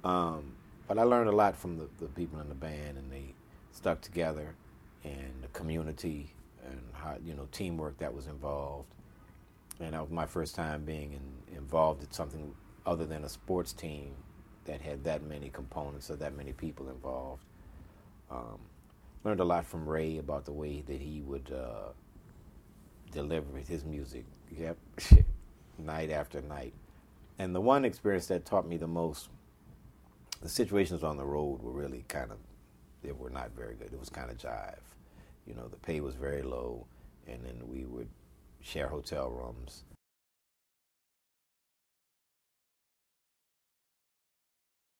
But I learned a lot from the people in the band, and they stuck together, and the community, and how teamwork that was involved. And that was my first time being involved in something other than a sports team that had that many components or that many people involved. Um, Learned a lot from Ray about the way that he would deliver his music. Yep, night after night. And the one experience that taught me the most, the situations on the road were really they were not very good. It was kind of jive. The pay was very low, and then we would share hotel rooms.